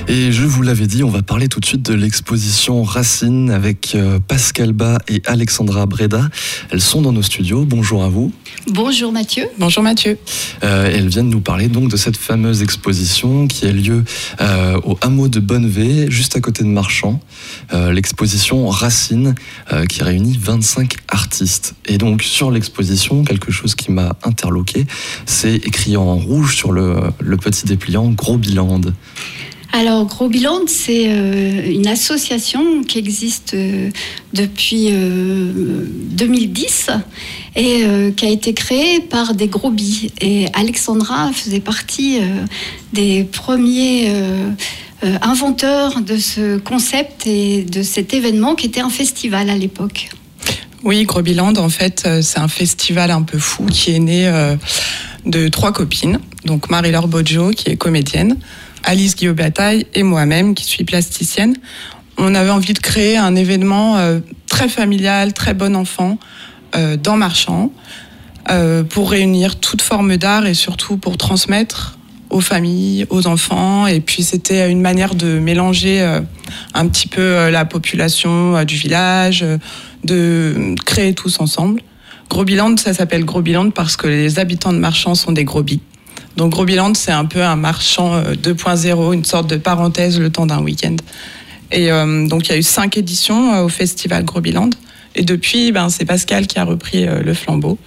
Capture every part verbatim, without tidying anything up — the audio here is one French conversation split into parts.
Et je vous l'avais dit, on va parler tout de suite de l'exposition Racine avec Pascal Bas et Alexandra Breda. Elles sont dans nos studios. Bonjour à vous. Bonjour Mathieu. Bonjour Mathieu. Euh, elles viennent nous parler donc de cette fameuse exposition qui a lieu euh, au hameau de Bonnevé, juste à côté de Marchand. Euh, l'exposition Racine euh, qui réunit vingt-cinq artistes. Et donc sur l'exposition, quelque chose qui m'a interloqué, c'est écrit en rouge sur le, le petit dépliant Grobiland. Alors Grobiland, c'est euh, une association qui existe euh, depuis euh, deux mille dix et euh, qui a été créée par des grobis. Et Alexandra faisait partie euh, des premiers euh, euh, inventeurs de ce concept et de cet événement qui était un festival à l'époque. Oui, Grobiland, en fait, c'est un festival un peu fou qui est né euh, de trois copines. Donc Marie-Laure Bodjo, qui est comédienne, Alice Guillaume-Bataille et moi-même, qui suis plasticienne. On avait envie de créer un événement euh, très familial, très bon enfant, euh, dans Marchand, euh, pour réunir toute forme d'art et surtout pour transmettre aux familles, aux enfants. Et puis c'était une manière de mélanger euh, un petit peu euh, la population euh, du village, euh, de créer tous ensemble. Grobiland, ça s'appelle Grobiland parce que les habitants de Marchand sont des grobis. Donc Grobiland, c'est un peu un Marchand deux point zéro, une sorte de parenthèse le temps d'un week-end. Et euh, donc il y a eu cinq éditions euh, au festival Grobiland. Et depuis, ben, c'est Pascal qui a repris euh, le flambeau.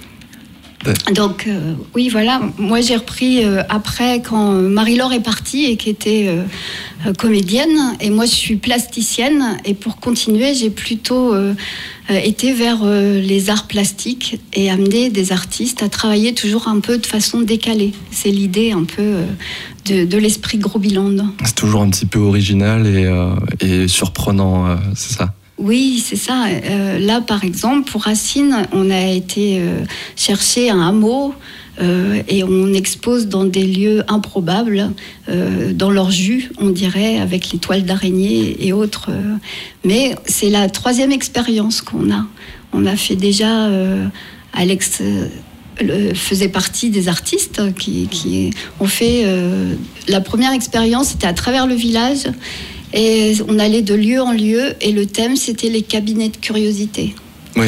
Donc euh, oui, voilà, moi j'ai repris euh, après quand Marie-Laure est partie et qui était euh, euh, comédienne, et moi je suis plasticienne, et pour continuer j'ai plutôt euh, euh, été vers euh, les arts plastiques et amené des artistes à travailler toujours un peu de façon décalée. C'est l'idée un peu euh, de, de l'esprit Grobiland. C'est toujours un petit peu original et, euh, et surprenant, euh, c'est ça? Oui, c'est ça. Euh, là, par exemple, pour Racine, on a été euh, chercher un hameau euh, et on expose dans des lieux improbables, euh, dans leur jus, on dirait, avec les toiles d'araignée et autres. Euh, mais c'est la troisième expérience qu'on a. On a fait déjà... Euh, Alex euh, le, faisait partie des artistes qui, qui ont fait... Euh, la première expérience, c'était à travers le village. Et on allait de lieu en lieu et le thème, c'était les cabinets de curiosité. Oui.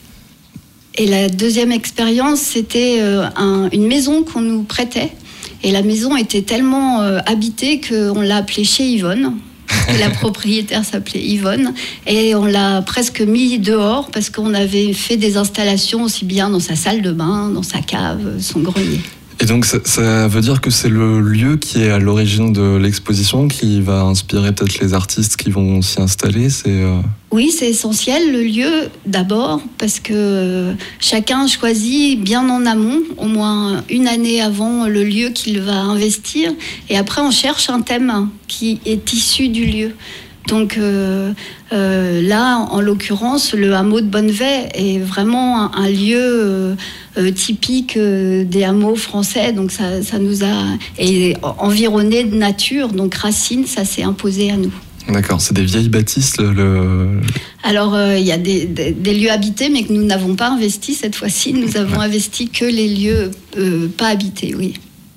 Et la deuxième expérience, c'était euh, un, une maison qu'on nous prêtait. Et la maison était tellement euh, habitée qu'on l'a appelée chez Yvonne. Et la propriétaire s'appelait Yvonne. Et on l'a presque mis dehors parce qu'on avait fait des installations aussi bien dans sa salle de bain, dans sa cave, son grenier. Et donc ça, ça veut dire que c'est le lieu qui est à l'origine de l'exposition qui va inspirer peut-être les artistes qui vont s'y installer, c'est euh... Oui, c'est essentiel, le lieu d'abord, parce que chacun choisit bien en amont, au moins une année avant le lieu qu'il va investir, et après on cherche un thème qui est issu du lieu. Donc euh, euh, là, en l'occurrence, le hameau de Bonnevé est vraiment un, un lieu euh, euh, typique euh, des hameaux français. Donc ça, ça nous a et environné de nature. Donc Racine, ça s'est imposé à nous. D'accord, c'est des vieilles bâtisses. Le, le... Alors il euh, y a des, des, des lieux habités, mais que nous n'avons pas investi cette fois-ci. Nous avons investi que les lieux euh, pas habités, oui.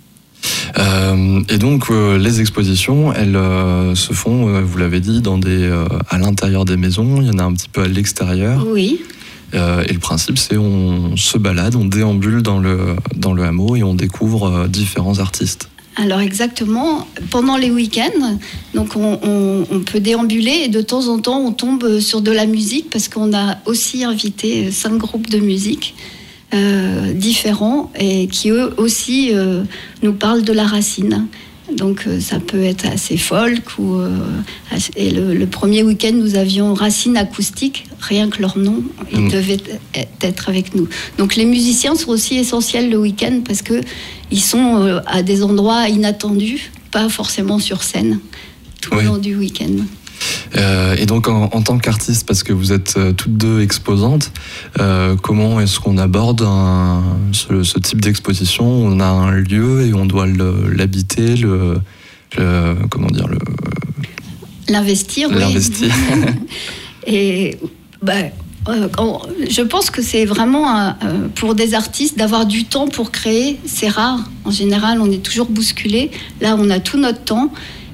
Euh, et donc euh, les expositions, elles euh, se font, euh, vous l'avez dit, dans des, euh, à l'intérieur des maisons. Il y en a un petit peu à l'extérieur. Oui. Euh, et le principe, c'est on se balade, on déambule dans le dans le hameau et on découvre euh, différents artistes. Alors exactement, pendant les week-ends, donc on, on, on peut déambuler et de temps en temps on tombe sur de la musique parce qu'on a aussi invité cinq groupes de musique. Euh, différents et qui eux aussi euh, nous parlent de la racine. Donc euh, ça peut être assez folk ou euh, et le, le premier week-end nous avions Racine acoustique, rien que leur nom, ils mmh. devaient être avec nous. Donc les musiciens sont aussi essentiels le week-end parce que ils sont euh, à des endroits inattendus, pas forcément sur scène tout oui. le long du week-end. Euh, et donc en, en tant qu'artiste, parce que vous êtes euh, toutes deux exposantes, euh, comment est-ce qu'on aborde un, ce, ce type d'exposition? On a un lieu et on doit le, l'habiter, le, le comment dire, le l'investir. L'investir. Oui. Et bah, euh, je pense que c'est vraiment euh, pour des artistes d'avoir du temps pour créer. C'est rare. En général, on est toujours bousculé. Là, on a tout notre temps.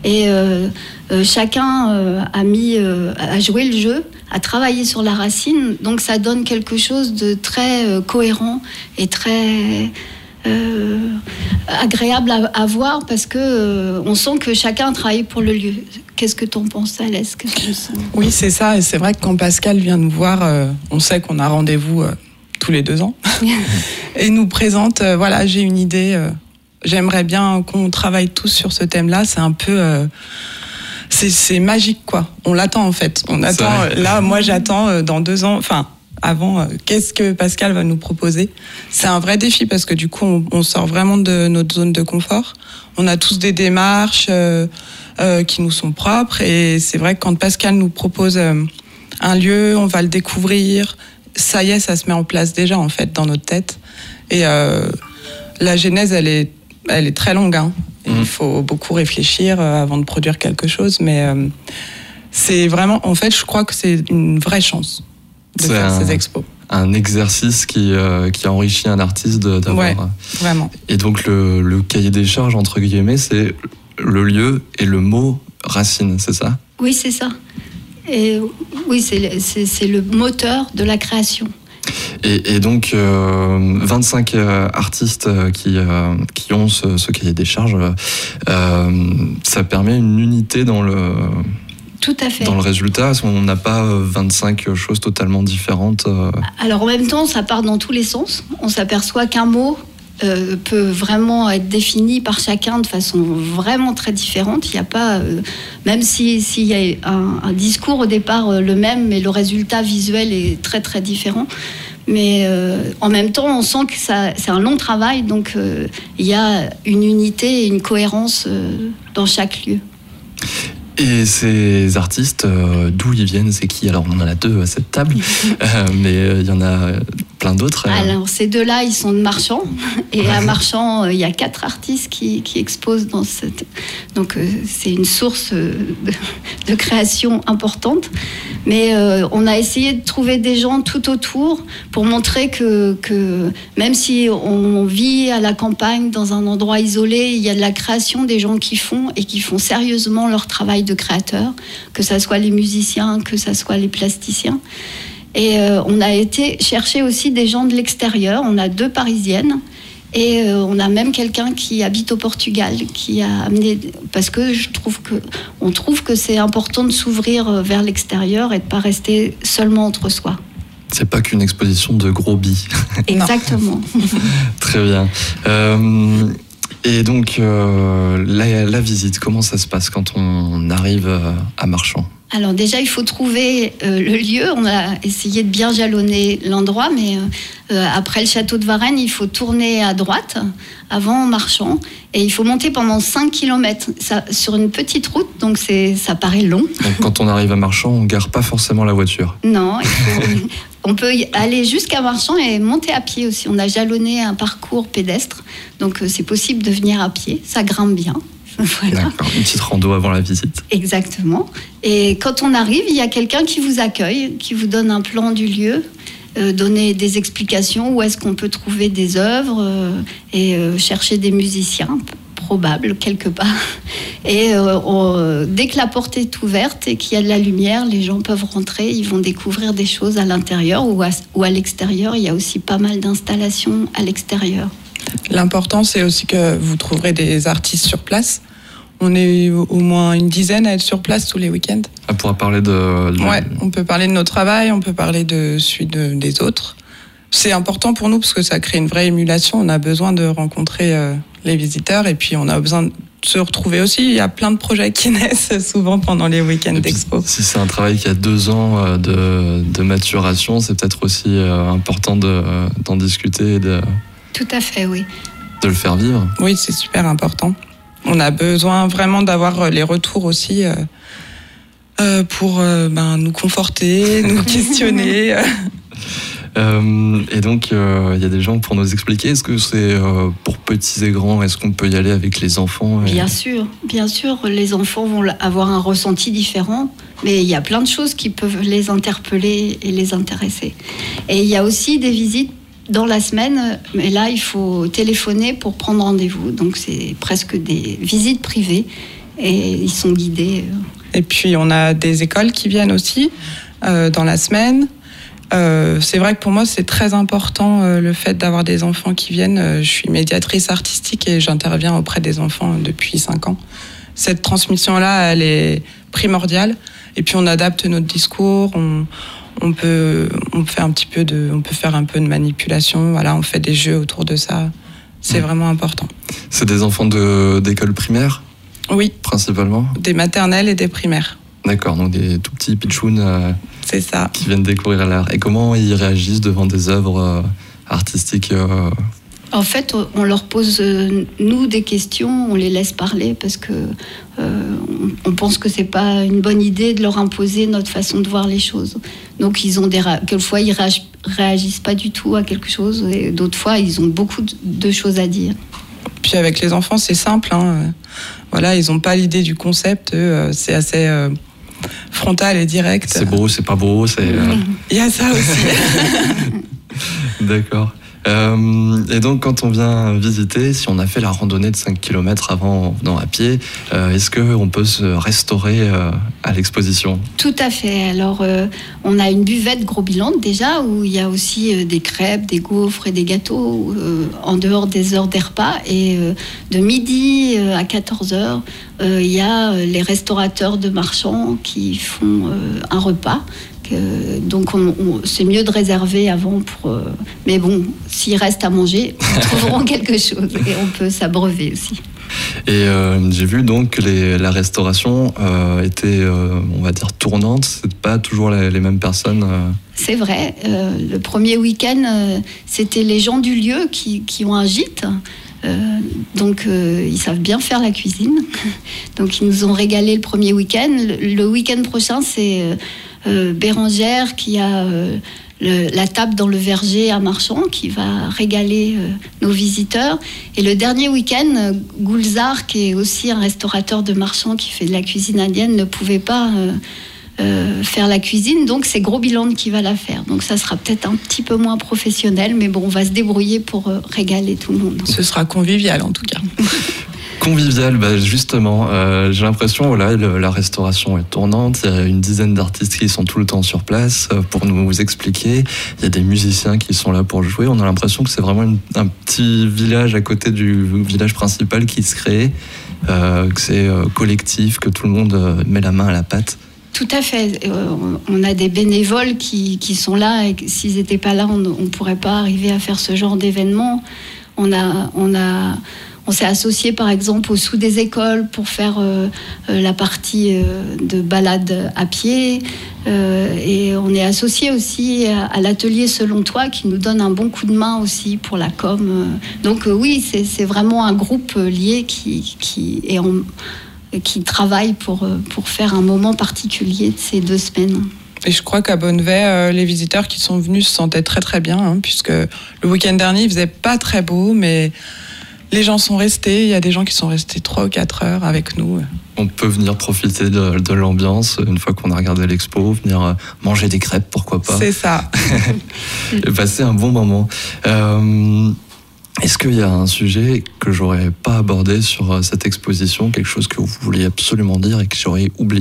Et euh, euh, chacun euh, a mis, euh, a joué le jeu, a travaillé sur la racine, donc ça donne quelque chose de très euh, cohérent et très euh, agréable à, à voir, parce que euh, on sent que chacun a travaillé pour le lieu. Qu'est-ce que t'en penses, Alès? Oui, c'est ça, et c'est vrai que quand Pascal vient nous voir, euh, on sait qu'on a rendez-vous euh, tous les deux ans, et nous présente, euh, voilà, j'ai une idée, euh, j'aimerais bien qu'on travaille tous sur ce thème-là, c'est un peu... Euh, c'est, c'est magique, quoi. On l'attend, en fait. On attend, là, moi, j'attends euh, dans deux ans, enfin... avant, euh, qu'est-ce que Pascal va nous proposer? C'est un vrai défi parce que du coup, on, on sort vraiment de notre zone de confort. On a tous des démarches euh, euh, qui nous sont propres, et c'est vrai que quand Pascal nous propose euh, un lieu, on va le découvrir. Ça y est, ça se met en place déjà en fait dans notre tête. Et euh, la genèse, elle est, elle est très longue. Hein. Mmh. Il faut beaucoup réfléchir euh, avant de produire quelque chose, mais euh, c'est vraiment, en fait, je crois que c'est une vraie chance de c'est faire un, ces expos. Un exercice qui, euh, qui enrichit un artiste de, d'avoir... Ouais, vraiment. Et donc le, le cahier des charges, entre guillemets, c'est le lieu et le mot racine, c'est ça? Oui, c'est ça. Et oui, c'est, c'est, c'est le moteur de la création. Et, et donc, euh, vingt-cinq euh, artistes qui, euh, qui ont ce, ce cahier des charges, euh, ça permet une unité dans le... Tout à fait. Dans le résultat, on n'a pas vingt-cinq choses totalement différentes. Alors en même temps, ça part dans tous les sens. On s'aperçoit qu'un mot euh, peut vraiment être défini par chacun de façon vraiment très différente. Il n'y a pas, euh, même si, s'il y a un, un discours au départ euh, le même, mais le résultat visuel est très très différent. Mais euh, en même temps, on sent que ça, c'est un long travail, donc euh, il y a une unité et une cohérence euh, dans chaque lieu. Et ces artistes, euh, d'où ils viennent, c'est qui? Alors, on en a deux à cette table, euh, mais il euh, y en a plein d'autres. Euh. Alors, ces deux-là, ils sont de Marchand. Et à Marchand, il euh, y a quatre artistes qui, qui exposent dans cette... Donc, euh, c'est une source de, de création importante. Mais euh, on a essayé de trouver des gens tout autour pour montrer que, que même si on vit à la campagne, dans un endroit isolé, il y a de la création, des gens qui font et qui font sérieusement leur travail de créateurs, que ce soit les musiciens, que ce soit les plasticiens. Et euh, on a été chercher aussi des gens de l'extérieur. On a deux Parisiennes et euh, on a même quelqu'un qui habite au Portugal qui a amené, parce que je trouve que on trouve que c'est important de s'ouvrir vers l'extérieur et de pas rester seulement entre soi. C'est pas qu'une exposition de gros billes. Exactement. Très bien. Euh... Et donc, euh, la, la visite, comment ça se passe quand on arrive à Marchand? Alors déjà, il faut trouver euh, le lieu. On a essayé de bien jalonner l'endroit, mais euh, après le château de Varennes, il faut tourner à droite avant Marchand. Et il faut monter pendant cinq kilomètres ça, sur une petite route, donc c'est, ça paraît long. Donc quand on arrive à Marchand, on ne gare pas forcément la voiture? Non, il faut, on peut y aller jusqu'à Marchand et monter à pied aussi. On a jalonné un parcours pédestre, donc c'est possible de venir à pied, ça grimpe bien. Voilà. D'accord, une petite rando avant la visite. Exactement. Et quand on arrive, il y a quelqu'un qui vous accueille, qui vous donne un plan du lieu, euh, donner des explications, où est-ce qu'on peut trouver des œuvres euh, et euh, chercher des musiciens probables quelque part. Et euh, on, dès que la porte est ouverte et qu'il y a de la lumière, les gens peuvent rentrer, ils vont découvrir des choses à l'intérieur ou à, ou à l'extérieur. Il y a aussi pas mal d'installations à l'extérieur. L'important, c'est aussi que vous trouverez des artistes sur place. On est au moins une dizaine à être sur place tous les week-ends. On pourra parler de... de... Ouais, on peut parler de notre travail, on peut parler de celui de, des autres. C'est important pour nous parce que ça crée une vraie émulation. On a besoin de rencontrer euh, les visiteurs et puis on a besoin de se retrouver aussi. Il y a plein de projets qui naissent souvent pendant les week-ends d'expo. Si c'est un travail qui a deux ans de, de maturation, c'est peut-être aussi euh, important de, d'en discuter et de... Tout à fait, oui. De le faire vivre. Oui, c'est super important. On a besoin vraiment d'avoir les retours aussi euh, euh, pour euh, ben, nous conforter, nous questionner. euh, et donc, il euh, y a des gens pour nous expliquer. Est-ce que c'est euh, pour petits et grands? Est-ce qu'on peut y aller avec les enfants et... Bien sûr, bien sûr. Les enfants vont avoir un ressenti différent. Mais il y a plein de choses qui peuvent les interpeller et les intéresser. Et il y a aussi des visites dans la semaine, mais là, il faut téléphoner pour prendre rendez-vous. Donc, c'est presque des visites privées. et ils sont guidés. Et puis on a des écoles qui viennent aussi euh, dans la semaine. Euh, c'est vrai que pour moi c'est très important euh, le fait d'avoir des enfants qui viennent. Euh, je suis médiatrice artistique et j'interviens auprès des enfants depuis cinq ans. Cette transmission-là, elle est primordiale. Et puis on adapte notre discours, on, on peut, on fait un petit peu de, on peut faire un peu de manipulation. Voilà, on fait des jeux autour de ça. C'est mmh. vraiment important. C'est des enfants de, d'école primaire ? Oui. Principalement ? Des maternelles et des primaires. D'accord, donc des tout petits pitchouns euh, c'est ça. Qui viennent découvrir l'art. Et comment ils réagissent devant des œuvres euh, artistiques euh... En fait, on leur pose, euh, nous, des questions, on les laisse parler parce que euh, on, on pense que c'est pas une bonne idée de leur imposer notre façon de voir les choses. Donc, ils ont des quelquefois ils réag- réagissent pas du tout à quelque chose, et d'autres fois, ils ont beaucoup de, de choses à dire. Puis avec les enfants, c'est simple. Hein. Voilà, ils n'ont pas l'idée du concept. Euh, c'est assez euh, frontal et direct. C'est beau, c'est pas beau. C'est, euh... Il y a ça aussi. D'accord. Euh, et donc, quand on vient visiter, si on a fait la randonnée de cinq kilomètres avant en venant à pied, euh, est-ce qu'on peut se restaurer euh, à l'exposition ? Tout à fait. Alors, euh, on a une buvette Gros-Biland déjà, où il y a aussi euh, des crêpes, des gaufres et des gâteaux euh, en dehors des heures des repas. Et euh, de midi euh, à quatorze heures, euh, il y a euh, les restaurateurs de marchands qui font euh, un repas. Euh, donc on, on, c'est mieux de réserver avant pour, euh, mais bon, s'il reste à manger, ils trouveront quelque chose et on peut s'abreuver aussi. Et euh, j'ai vu donc que les, la restauration euh, était, euh, on va dire, tournante. C'est pas toujours les, les mêmes personnes. Euh... C'est vrai. Euh, le premier week-end, euh, c'était les gens du lieu qui, qui ont un gîte. Euh, donc euh, ils savent bien faire la cuisine. Donc ils nous ont régalé le premier week-end. Le, le week-end prochain, c'est euh, euh, Bérangère qui a euh, le, la table dans le verger à Marchand qui va régaler euh, nos visiteurs. Et le dernier week-end, euh, Goulzar, qui est aussi un restaurateur de Marchand qui fait de la cuisine indienne, ne pouvait pas euh, euh, faire la cuisine. Donc c'est Gros-Biland qui va la faire. Donc ça sera peut-être un petit peu moins professionnel, mais bon, on va se débrouiller pour euh, régaler tout le monde. Ce sera convivial en tout cas. Convivial, bah justement, euh, j'ai l'impression, voilà, le, la restauration est tournante, il y a une dizaine d'artistes qui sont tout le temps sur place euh, pour nous expliquer, il y a des musiciens qui sont là pour jouer, on a l'impression que c'est vraiment une, un petit village à côté du village principal qui se crée, euh, que c'est euh, collectif, que tout le monde euh, met la main à la pâte. Tout à fait. Euh, on a des bénévoles qui, qui sont là et s'ils n'étaient pas là, on ne pourrait pas arriver à faire ce genre d'événement. On a... On a On s'est associé par exemple au Sous des Écoles pour faire euh, euh, la partie euh, de balade à pied euh, et on est associé aussi à, à l'atelier Selon Toi qui nous donne un bon coup de main aussi pour la com. Donc euh, oui, c'est, c'est vraiment un groupe lié qui, qui, est en, qui travaille pour, pour faire un moment particulier de ces deux semaines. Et je crois qu'à Bonnevet, euh, les visiteurs qui sont venus se sentaient très très bien, hein, puisque le week-end dernier il faisait pas très beau, mais les gens sont restés, il y a des gens qui sont restés trois ou quatre heures avec nous. On peut venir profiter de, de l'ambiance une fois qu'on a regardé l'expo, venir manger des crêpes, pourquoi pas. C'est ça. Et passer un bon moment. Euh, est-ce qu'il y a un sujet que j'aurais pas abordé sur cette exposition, quelque chose que vous vouliez absolument dire et que j'aurais oublié ?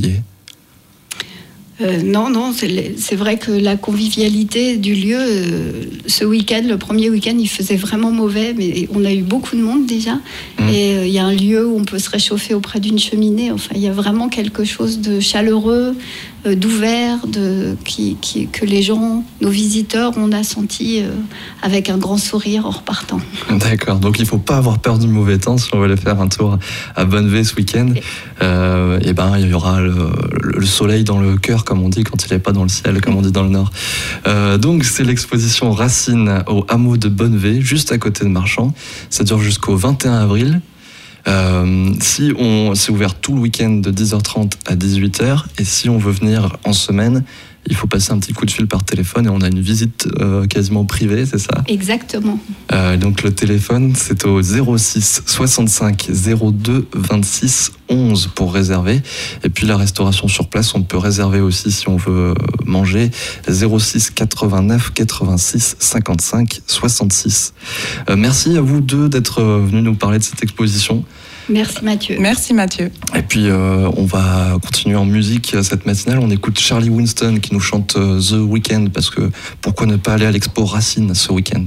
Euh, non, non, c'est, c'est vrai que la convivialité du lieu, euh, ce week-end, le premier week-end, il faisait vraiment mauvais, mais on a eu beaucoup de monde déjà. Mmh. Et il euh, y a un lieu où on peut se réchauffer auprès d'une cheminée. Enfin, il y a vraiment quelque chose de chaleureux, euh, d'ouvert, de, qui, qui, que les gens, nos visiteurs, on a senti euh, avec un grand sourire en repartant. D'accord, donc il ne faut pas avoir peur du mauvais temps si on veut aller faire un tour à Bonnevet ce week-end. Et, euh, et ben, il y aura le, le soleil dans le cœur, comme on dit, quand il n'est pas dans le ciel, comme on dit dans le Nord. Euh, donc, c'est l'exposition Racine au hameau de Bonnevet, juste à côté de Marchand. Ça dure jusqu'au vingt et un avril. Euh, si on, c'est ouvert tout le week-end de dix heures trente à dix-huit heures. Et si on veut venir en semaine, il faut passer un petit coup de fil par téléphone et on a une visite euh, quasiment privée, c'est ça ? Exactement. Euh, donc le téléphone, c'est au zéro six soixante-cinq zéro deux vingt-six onze pour réserver. Et puis la restauration sur place, on peut réserver aussi si on veut manger. zéro six quatre-vingt-neuf quatre-vingt-six cinquante-cinq soixante-six. Euh, merci à vous deux d'être venus nous parler de cette exposition. Merci Mathieu. Merci Mathieu. Et puis euh, on va continuer en musique cette matinale. On écoute Charlie Winston qui nous chante euh, The Weeknd, parce que pourquoi ne pas aller à l'expo Racine ce week-end.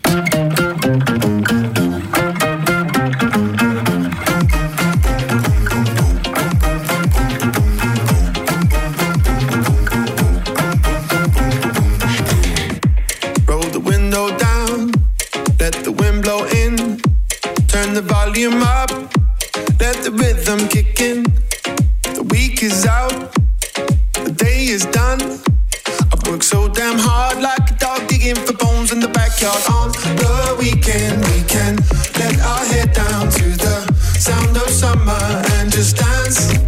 Roll the window down, let the wind blow in, turn the volume up, let the rhythm kick in. The week is out, the day is done. I've worked so damn hard like a dog digging for bones in the backyard. On the weekend, we can let our head down to the sound of summer and just dance.